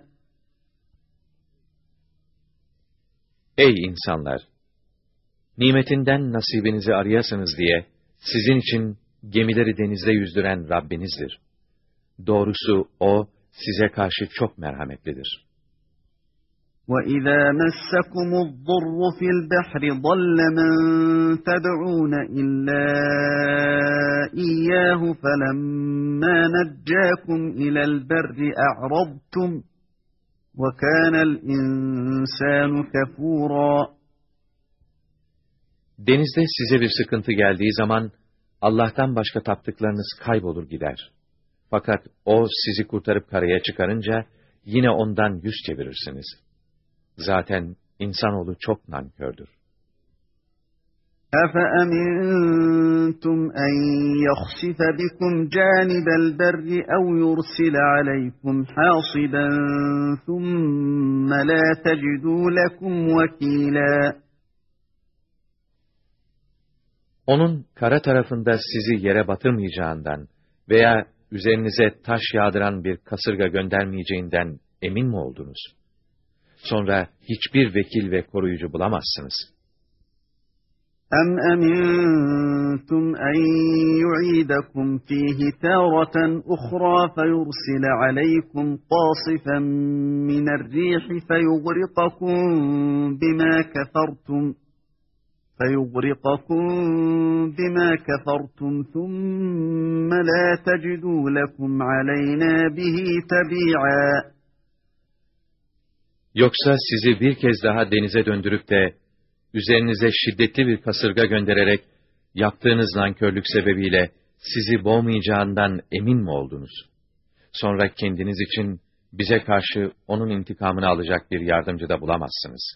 Ey insanlar! Nimetinden nasibinizi arayasınız diye, sizin için gemileri denizde yüzdüren Rabbinizdir. Doğrusu O, size karşı çok merhametlidir. وَإِذَا مَسَّكُمُ الضُّرُّ فِي الْبَحْرِ ضَلَّ مَنْ تَدْعُونَ إِلَّا إِيَّاهُ فَلَمَّا نَجَّاكُمْ إِلَى الْبَرِّ أَعْرَضْتُمْ وَكَانَ الْإِنْسَانُ كَفُورًا. Denizde size bir sıkıntı geldiği zaman, Allah'tan başka taptıklarınız kaybolur gider. Fakat O sizi kurtarıp karaya çıkarınca, yine ondan yüz çevirirsiniz. Zaten insanoğlu çok nankördür. أَفَأَمِنْتُمْ أَنْ يَخْسِفَ بِكُمْ جَانِبَ الْبَرِّ أَوْ يُرْسِلَ عَلَيْكُمْ حَاصِبًا ثُمَّ لَا تَجِدُوا لَكُمْ وَكِيلًا. Onun kara tarafında sizi yere batırmayacağından veya üzerinize taş yağdıran bir kasırga göndermeyeceğinden emin mi oldunuz? Sonra hiçbir vekil ve koruyucu bulamazsınız. أَمْ أَمِنْتُمْ أَنْ يُعِيدَكُمْ فِيهِ تَارَةً أُخْرَى فَيُرْسِلَ عَلَيْكُمْ قَاصِفًا مِنَ الرِّيحِ فَيُغْرِقَكُمْ بِمَا كَفَرْتُمْ ثُمَّ لَا تَجِدُوا لَكُمْ عَلَيْنَا بِهِ تَبِيعًا. Yoksa sizi bir kez daha denize döndürüp de üzerinize şiddetli bir kasırga göndererek yaptığınız nankörlük sebebiyle sizi boğmayacağından emin mi oldunuz? Sonra kendiniz için bize karşı onun intikamını alacak bir yardımcı da bulamazsınız.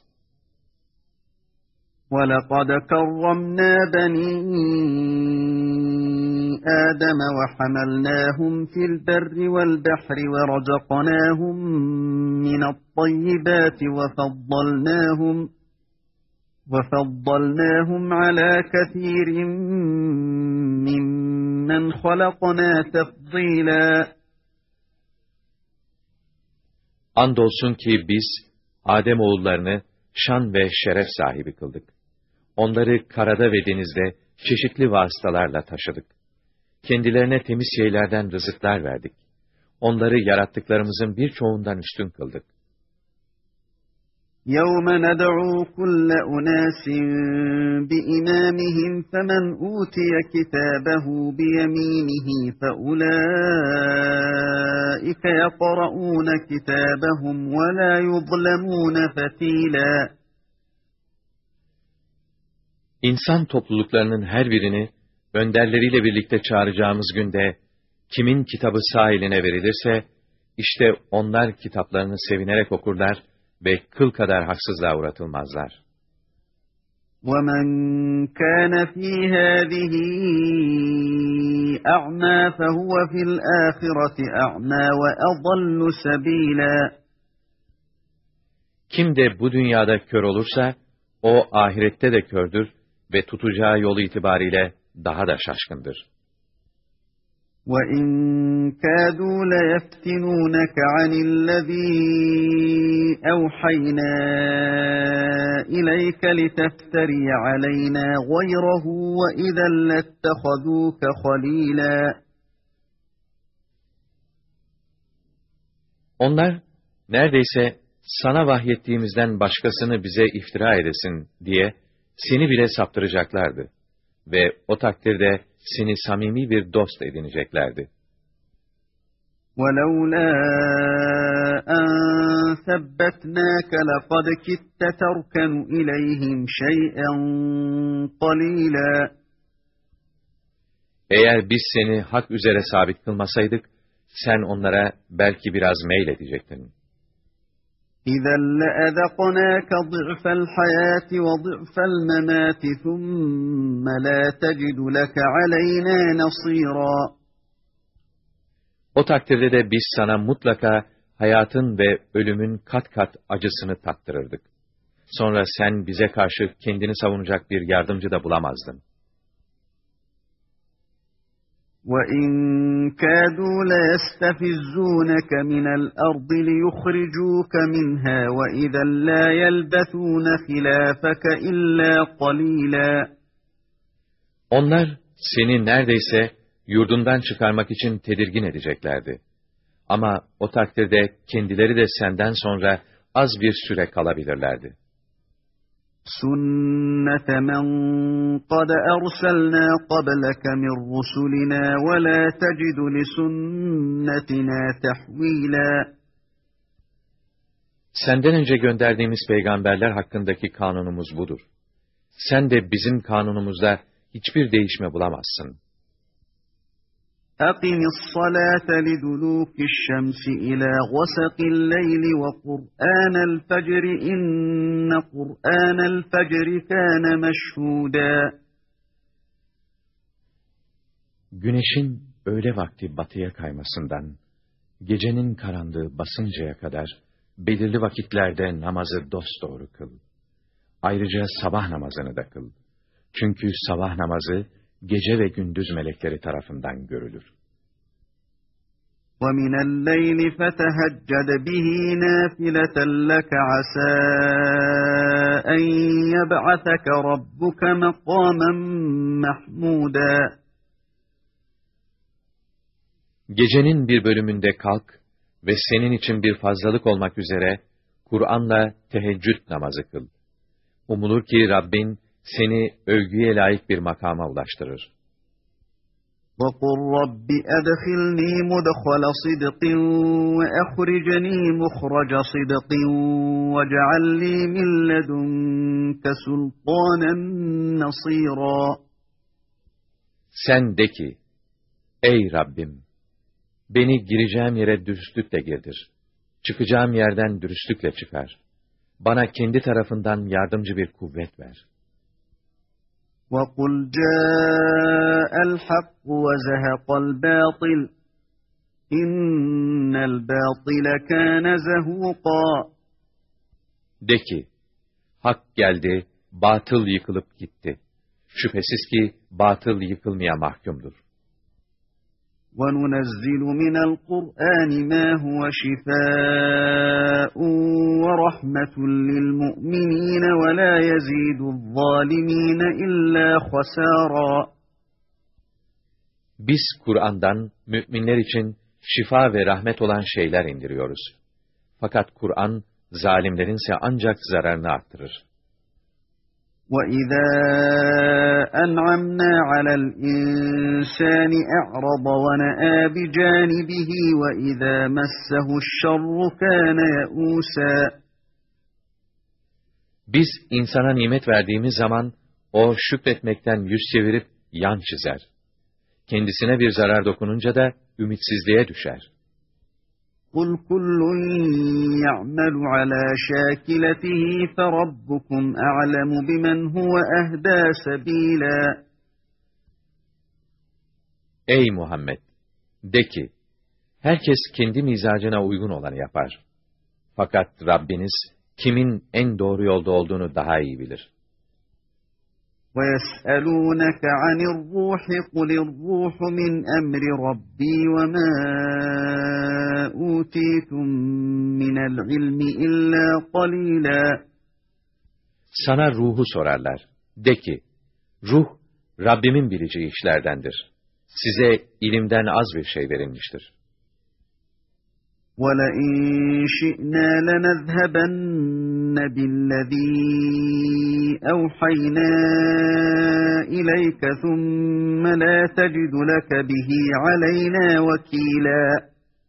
وَلَقَدْ كَرَّمْنَا بَنِي آدَمَ وَحَمَلْنَاهُمْ فِي الْبَرِّ وَالْبَحْرِ وَرَزَقْنَاهُمْ مِنَ الطَّيِّبَاتِ وَفَضَّلْنَاهُمْ عَلَى كَثِيرٍ مِّمَّنْ خَلَقْنَا تَفْضِيلًا. Andolsun ki biz Adem oğullarını şan ve şeref sahibi kıldık. Onları karada ve denizde çeşitli vasıtalarla taşıdık. Kendilerine temiz şeylerden rızıklar verdik. Onları yarattıklarımızın birçoğundan üstün kıldık. يَوْمَ نَدْعُو كُلَّ أُنَاسٍ بِإِمَامِهِمْ فَمَنْ أُوتِيَ كِتَابَهُ بِيَمِينِهِ فَأُولَٰئِكَ يَقْرَؤُونَ كِتَابَهُمْ وَلَا يُظْلَمُونَ فَتِيلًا. İnsan topluluklarının her birini önderleriyle birlikte çağıracağımız günde kimin kitabı sağ eline verilirse işte onlar kitaplarını sevinerek okurlar ve kıl kadar haksızlığa uğratılmazlar. وَمَنْ كَانَ فِي هَذِهِ أَعْمَى فَهُوَ فِي الْآخِرَةِ أَعْمَى وَأَضَلُّ سَبِيلًا. Kim de bu dünyada kör olursa, o ahirette de kördür ve tutacağı yolu itibariyle daha da şaşkındır. وَإِنْ كَادُوا لَيَفْتِنُونَكَ عَنِ الَّذِي أَوْحَيْنَا إِلَيْكَ لِتَفْتَرِيَ عَلَيْنَا غَيْرَهُ وَإِذًا لَاتَّخَذُوكَ خَلِيلًا. Onlar neredeyse sana vahyettiğimizden başkasını bize iftira edesin diye seni bile saptıracaklardı ve o takdirde seni samimi bir dost edineceklerdi. وَلَوْلَا أَنْ ثَبَّتْنَاكَ لَقَدْ كِدتَّ تَرْكَنُ إِلَيْهِمْ شَيْئًا قَلِيلًا. Eğer biz seni hak üzere sabit kılmasaydık, sen onlara belki biraz meyledecektin. إِذًا لَأَذَقْنَاكَ ضِعْفَ الْحَيَاةِ وَضِعْفَ الْمَمَاتِ ثُمَّ لَا تَجِدُ لَكَ عَلَيْنَا نَصِيرًا. O takdirde de biz sana mutlaka hayatın ve ölümün kat kat acısını tattırırdık. Sonra sen bize karşı kendini savunacak bir yardımcı da bulamazdın. وَإِنْ كَادُوا لَيَسْتَفِزُّونَكَ مِنَ الْأَرْضِ لِيُخْرِجُوكَ مِنْهَا وَإِذًا لَا يَلْبَثُونَ خِلَافَكَ إِلَّا قَلِيلًا. Onlar seni neredeyse yurdundan çıkarmak için tedirgin edeceklerdi. Ama o takdirde kendileri de senden sonra az bir süre kalabilirlerdi. سُنَّةَ مَنْ قَدْ أَرْسَلْنَا قَبْلَكَ مِنْ رُسُلِنَا وَلَا تَجِدُ لِسُنَّتِنَا تَحْوِيلًا. Senden önce gönderdiğimiz peygamberler hakkındaki kanunumuz budur. Sen de bizim kanunumuzda hiçbir değişme bulamazsın. أَقِمِ الصَّلَاةَ لِدُلُوكِ الشَّمْسِ إِلَى غَسَقِ اللَّيْلِ وَقُرْآنَ الْفَجْرِ إِنَّ قُرْآنَ الْفَجْرِ كَانَ مَشْهُودًا. Güneşin öğle vakti batıya kaymasından, gecenin karanlığı basıncaya kadar belirli vakitlerde namazı dosdoğru kıl. Ayrıca sabah namazını da kıl. Çünkü sabah namazı gece ve gündüz melekleri tarafından görülür. وَمِنَ اللَّيْلِ فَتَهَجَّدْ بِهِ نَافِلَةً لَكَ عَسَىٰ أَن يَبْعَثَكَ رَبُّكَ مَقَامًا مَحْمُودًا. Gecenin bir bölümünde kalk ve senin için bir fazlalık olmak üzere Kur'an'la teheccüd namazı kıl. Umulur ki Rabbin seni övgüye layık bir makama ulaştırır. وَقُلْ رَبِّ أَدْخِلْنِي مُدْخَلَ صِدْقٍ وَأَخْرِجْنِي مُخْرَجَ صِدْقٍ وَاجْعَل لِّي مِن لَّدُنكَ سُلْطَانًا نَّصِيرًا. Sen de ki, ey Rabbim, beni gireceğim yere dürüstlükle girdir. Çıkacağım yerden dürüstlükle çıkar. Bana kendi tarafından yardımcı bir kuvvet ver. وَقُلْ جَاءَ الْحَقُّ وَزَهَقَ الْبَاطِلُ إِنَّ الْبَاطِلَ كَانَ زَهُوقًا. De ki, hak geldi, batıl yıkılıp gitti. Şüphesiz ki batıl yıkılmaya mahkumdur. وَنُنَزِّلُ مِنَ الْقُرْآنِ مَا هُوَ شِفَاءٌ وَرَحْمَةٌ لِّلْمُؤْمِنِينَ وَلَا يَزِيدُ الظَّالِمِينَ إِلَّا خَسَارًا. Biz Kur'an'dan müminler için şifa ve rahmet olan şeyler indiriyoruz. Fakat Kur'an, zalimlerinse ancak zararını arttırır. وَإِذَا أَنْعَمْنَا عَلَى الْإِنسَانِ أَعْرَضَ وَنَأَىٰ بِجَانِبِهِ وَإِذَا مَسَّهُ الشَّرُّ كَانَ يَئُوسًا. Biz insana nimet verdiğimiz zaman, o şükretmekten yüz çevirip yan çizer. Kendisine bir zarar dokununca da ümitsizliğe düşer. قُلْ كُلٌّ يَعْمَلُ عَلَى شَاكِلَتِهِ فَرَبُّكُمْ أَعْلَمُ بِمَنْ هُوَ أَهْدَىٰ سَبِيلًا. Ey Muhammed! De ki, herkes kendi mizacına uygun olanı yapar. Fakat Rabbiniz, kimin en doğru yolda olduğunu daha iyi bilir. وَيَسْأَلُونَكَ عَنِ الرُّوحِ قُلِ الرُّوحُ مِنْ أَمْرِ رَبِّي وَمَا أُوتِيتُم مِّنَ الْعِلْمِ إِلَّا قَلِيلًا. Sana ruhu sorarlar. De ki, ruh, Rabbimin bileceği işlerdendir. Size ilimden az bir şey verilmiştir. وَلَئِن شِئْنَا لَنَذْهَبَنَّ بِالَّذِي أَوْحَيْنَا إِلَيْكَ ثُمَّ لَا تَجِدُ لَكَ بِهِ عَلَيْنَا وَكِيلًا.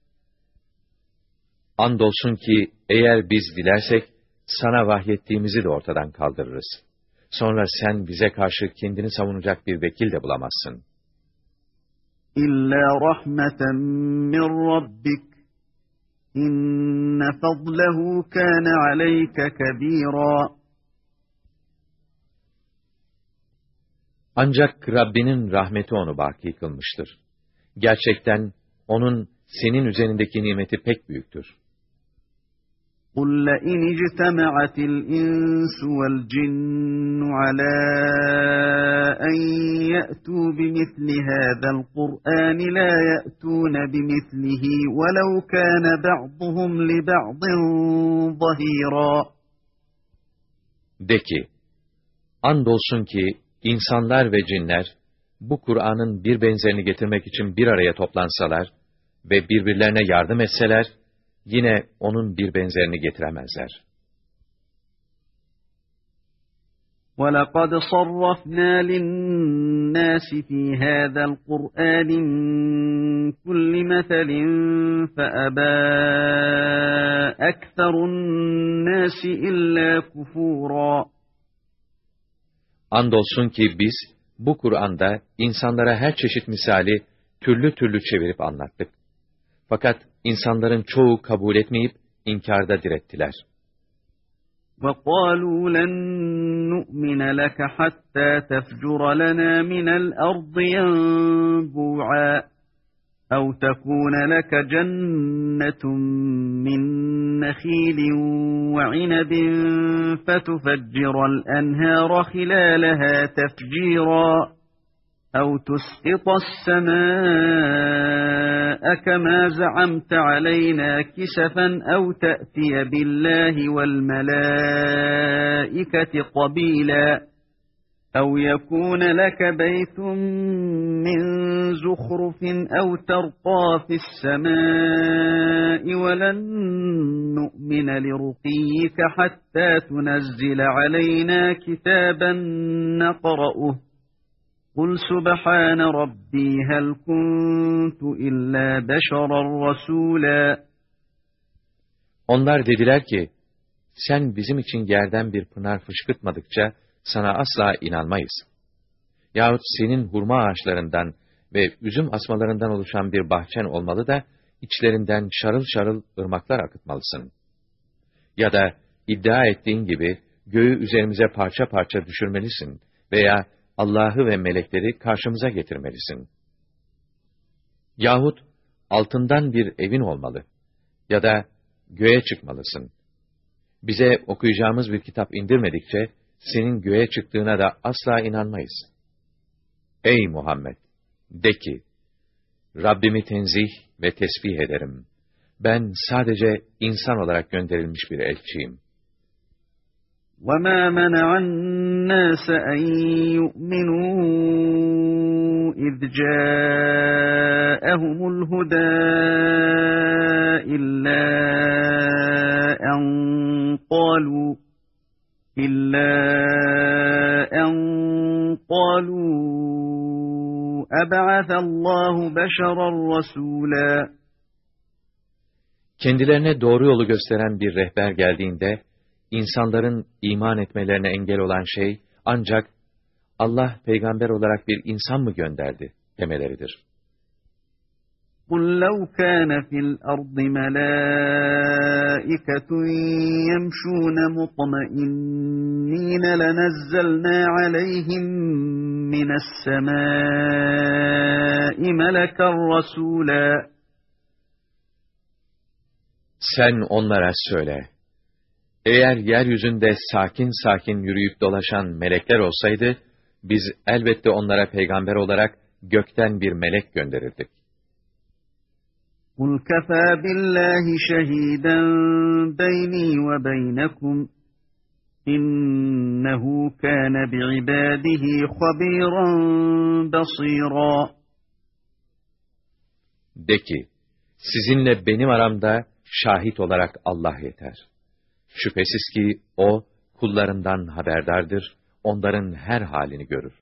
Andolsun ki eğer biz dilersek sana vahyettiğimizi de ortadan kaldırırız. Sonra sen bize karşı kendini savunacak bir vekil de bulamazsın. إِلَّا رَحْمَةً مِّن رَّبِّكَ إِنَّ فَضْلَهُ كَانَ عَلَيْكَ كَبِيرًا. Ancak Rabbinin rahmeti onu baki kılmıştır. Gerçekten onun senin üzerindeki nimeti pek büyüktür. قُلْ لَئِنِ اجْتَمَعَتِ الْإِنسُ وَالْجِنُّ عَلَىٰ أَن يَأْتُوا بِمِثْلِ هَٰذَا الْقُرْآنِ لَا يَأْتُونَ بِمِثْلِهِ وَلَوْ كَانَ بَعْضُهُمْ لِبَعْضٍ ظَهِيرًا. De ki, andolsun ki insanlar ve cinler bu Kur'an'ın bir benzerini getirmek için bir araya toplansalar ve birbirlerine yardım etseler, yine onun bir benzerini getiremezler. وَلَقَدْ صَرَّفْنَا لِلنَّاسِ فِي هَذَا الْقُرْآنِ مِنْ كُلِّ مَثَلٍ فَأَبَى أَكْثَرُ النَّاسِ إِلَّا كُفُورًا. Andolsun ki biz bu Kur'an'da insanlara her çeşit misali türlü türlü çevirip anlattık. Fakat insanların çoğu kabul etmeyip inkarda direttiler. وَقَالُوا لَن نُّؤْمِنَ لَكَ حَتَّى تَفْجُرَ لَنَا مِنَ الْأَرْضِ يَنبُوعًا. أو تكون لك جنة من نخيل وعنب فتفجر الأنهار خلالها تفجيرا أو تسقط السماء كما زعمت علينا كسفا أو تأتي بالله والملائكة قبيلا أو يكون لك بيت من زخرف أو ترقى في السماء ولن نؤمن لرقيك حتى تنزل علينا كتابا نقرأه قل سبحان ربي هل كنت إلا بشرا رسولا. Onlar dediler ki, sen bizim için yerden bir pınar fışkırtmadıkça sana asla inanmayız. Yahut senin hurma ağaçlarından ve üzüm asmalarından oluşan bir bahçen olmalı da, içlerinden şarıl şarıl ırmaklar akıtmalısın. Ya da iddia ettiğin gibi, göğü üzerimize parça parça düşürmelisin veya Allah'ı ve melekleri karşımıza getirmelisin. Yahut altından bir evin olmalı ya da göğe çıkmalısın. Bize okuyacağımız bir kitap indirmedikçe, senin göğe çıktığına da asla inanmayız. Ey Muhammed! De ki, Rabbimi tenzih ve tesbih ederim. Ben sadece insan olarak gönderilmiş bir elçiyim. وَمَا مَنَعَ النَّاسَ أَنْ يُؤْمِنُوا إِذْ جَاءَهُمُ الْهُدَى إِلَّا أَنْ قَالُوا أَبَعَثَ اللّٰهُ بَشَرًا رَسُولًا. Kendilerine doğru yolu gösteren bir rehber geldiğinde, İnsanların iman etmelerine engel olan şey, ancak Allah peygamber olarak bir insan mı gönderdi demeleridir. قُلْ لَوْ كَانَ فِي الْأَرْضِ مَلَائِكَةٌ يَمْشُونَ مُطْمَئِنِّينَ لَنَزَّلْنَا عَلَيْهِمْ مِنَ السَّمَاءِ مَلَكًا رَسُولًا. Sen onlara söyle, eğer yeryüzünde sakin sakin yürüyüp dolaşan melekler olsaydı, biz elbette onlara peygamber olarak gökten bir melek gönderirdik. قُلْ كَفَى بِاللّٰهِ شَهِيدًا بَيْنِي وَبَيْنَكُمْ إِنَّهُ كَانَ بِعِبَادِهِ خَبِيرًا بَصِيرًا. De ki, sizinle benim aramda şahit olarak Allah yeter. Şüphesiz ki O, kullarından haberdardır, onların her halini görür.